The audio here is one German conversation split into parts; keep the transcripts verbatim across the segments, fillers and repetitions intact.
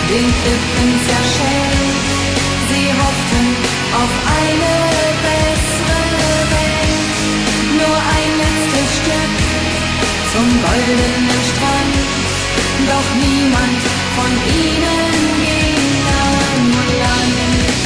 den Klippen zerschellt. Sie hofften auf eine bessere Welt, nur ein letztes Stück zum goldenen Strand, doch niemand von ihnen ging an Land.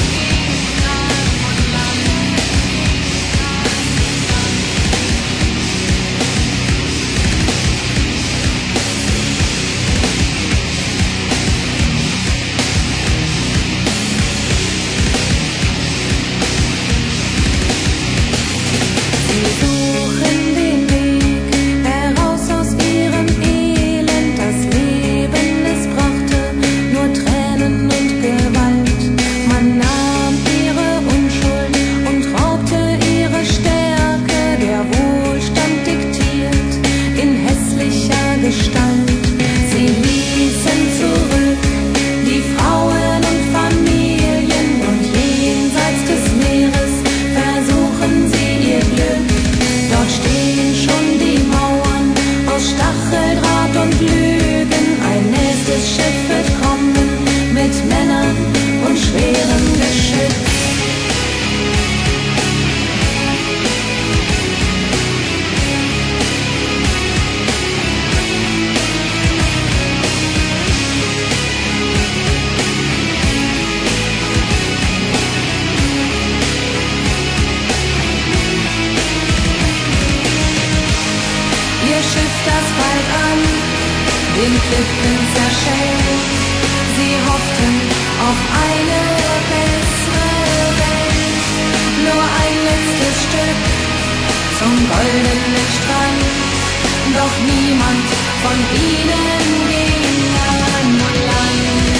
Den Klippen zerschellt. Sie hofften auf eine bessere Welt, nur ein letztes Stück zum goldenen Strand, doch niemand von ihnen ging an Land.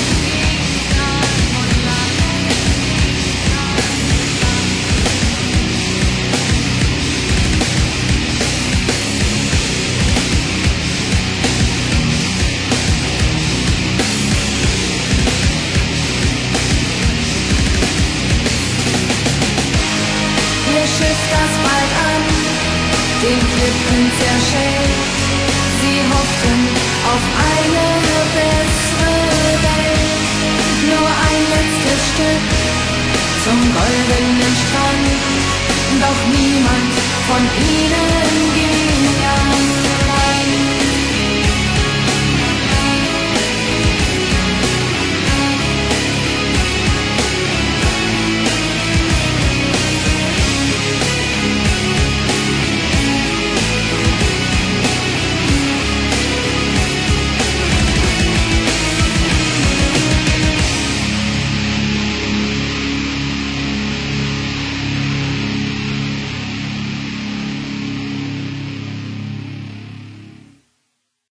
Schiff, das bald an den Klippen zerschellt. Sie hofften auf eine bessere Welt, nur ein letztes Stück zum goldenen Strand, doch niemand von ihnen ging